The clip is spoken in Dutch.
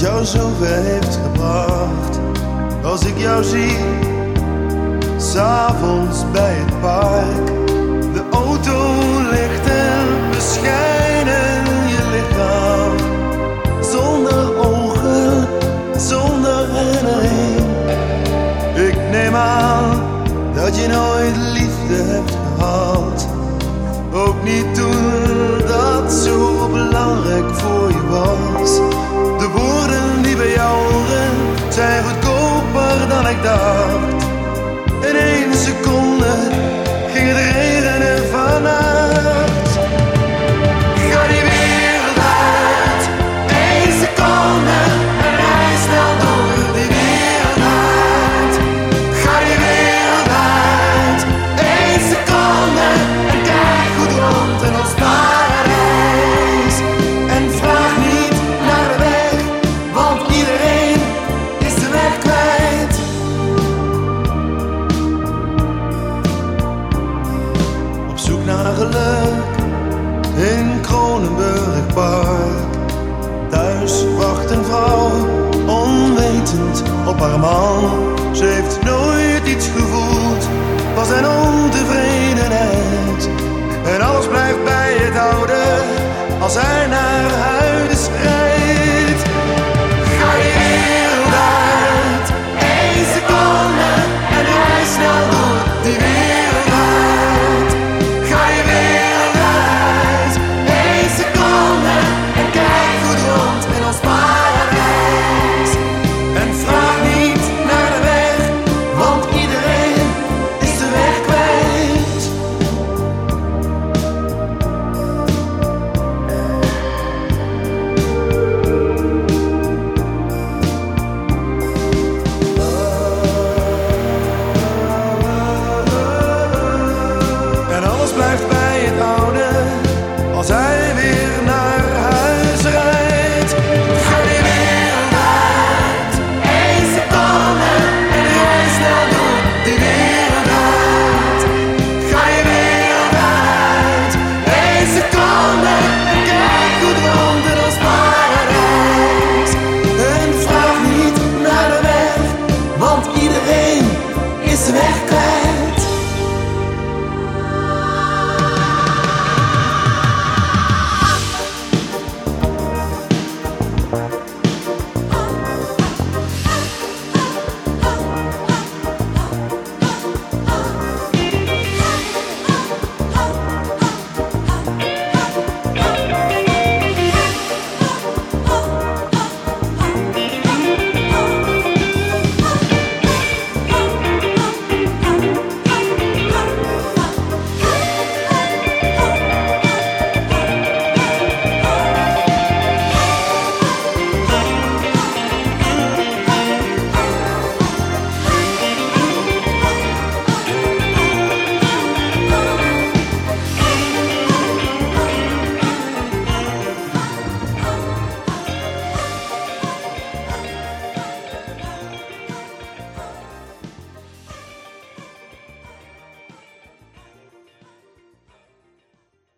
jou zover heeft gebracht. Als ik jou zie, 's avonds bij het park, de autolichten beschijnen je lichaam. Zonder ogen, zonder herinnering. Ik neem aan dat je nooit liefde hebt gehad. Ook niet toen dat zo belangrijk voor je was. De woorden die bij jou horen zijn goedkoper dan ik dacht. In 1 seconde ging het regenen vannacht. Ga die wereld uit, 1 seconde en rij snel door die wereld uit. Ga die wereld uit, 1 seconde en kijk goed rond in ons paradijs. En vraag niet naar de weg, want iedereen is de weg kwijt. Op zoek naar geluk in Kronenburg Park. Thuis wacht een vrouw, onwetend op haar man. Ze heeft nooit iets gevoeld, was een ontevredenheid. En alles blijft bij het oude, als hij